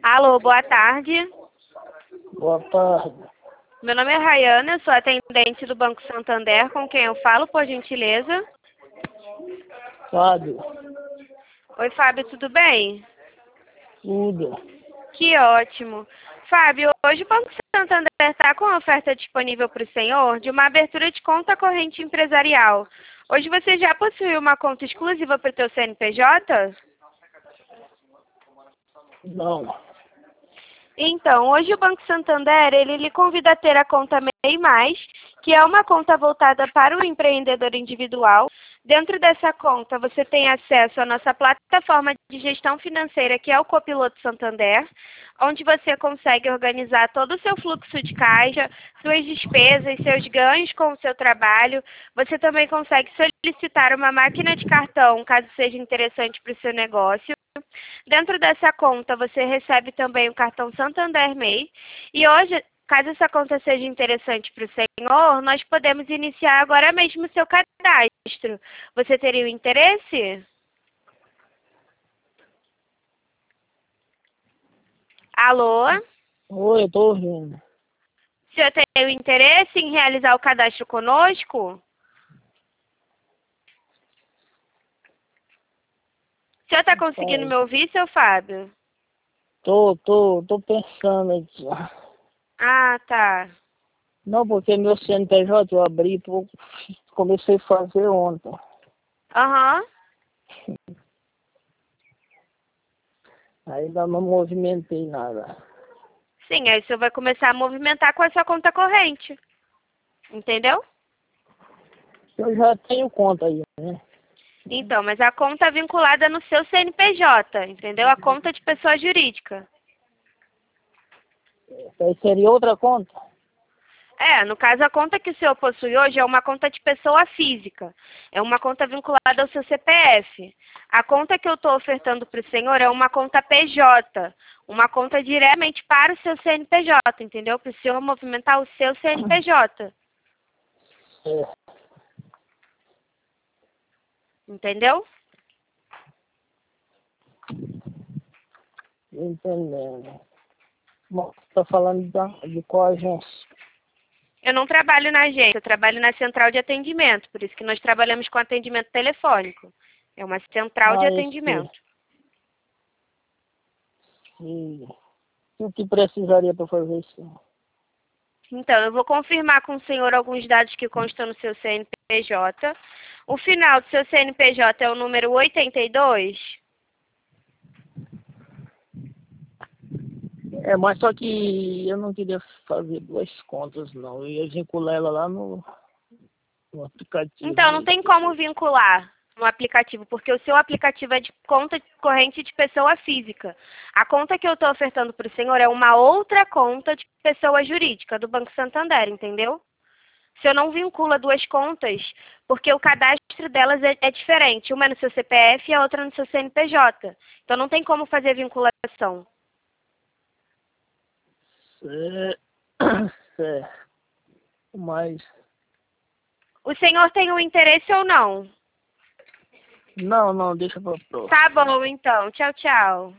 Alô, boa tarde. Boa tarde. Meu nome é Rayana, eu sou atendente do Banco Santander, com quem eu falo, por gentileza. Fábio, Oi, Fábio, tudo bem? tudo. Que ótimo. Fábio, hoje o Banco Santander está com a oferta disponível para o senhor de uma abertura de conta corrente empresarial. Hoje você já possui uma conta exclusiva para o seu CNPJ? Não, Então, hoje o Banco Santander, ele lhe convida a ter a conta MEI+, que é uma conta voltada para o empreendedor individual. Dentro dessa conta, você tem acesso à nossa plataforma de gestão financeira, que é o Copiloto Santander, onde você consegue organizar todo o seu fluxo de caixa, suas despesas, seus ganhos com o seu trabalho. Você também consegue solicitar uma máquina de cartão, caso seja interessante para o seu negócio. Dentro dessa conta, você recebe também o cartão Santander MEI. E hoje, caso essa conta seja interessante para o senhor, nós podemos iniciar agora mesmo o seu cadastro. Você teria o interesse? Alô? oi, eu tô ouvindo. O senhor tem o interesse em realizar o cadastro conosco? O senhor está conseguindo me ouvir, seu Fábio? Tô pensando aqui. Ah, tá. Não, porque meu CNPJ eu abri, comecei a fazer ontem. Aham. Ainda não movimentei nada. Sim, aí o senhor vai começar a movimentar com a sua conta corrente. Entendeu? Eu já tenho conta aí, né? Então, mas a conta é vinculada no seu CNPJ, entendeu? A conta de pessoa jurídica. Aí seria outra conta? É, no caso, a conta que o senhor possui hoje é uma conta de pessoa física. É uma conta vinculada ao seu CPF. A conta que eu estou ofertando para o senhor é uma conta PJ. Uma conta diretamente para o seu CNPJ, entendeu? Para o senhor movimentar o seu CNPJ. É, Entendeu? entendendo. Mas tá falando de qual agência? Eu não trabalho na agência, eu trabalho na central de atendimento. Por isso que nós trabalhamos com atendimento telefônico. É uma central de Ah, atendimento. e o que precisaria para fazer isso? Então, eu vou confirmar com o senhor alguns dados que constam no seu CNPJ. O final do seu CNPJ é o número 82? É, mas só que eu não queria fazer duas contas, não. Eu ia vincular ela lá no aplicativo Então, não mesmo. tem como vincular no aplicativo, porque o seu aplicativo é de conta corrente de pessoa física. A conta que eu estou ofertando para o senhor é uma outra conta de pessoa jurídica, do Banco Santander, entendeu? O senhor não vincula duas contas, porque o cadastro delas é diferente. Uma é no seu CPF e a outra no seu CNPJ. Então, não tem como fazer vinculação. É, certo. Mas, O senhor tem um interesse ou não? não, deixa para próxima. Tá bom, então. Tchau, tchau.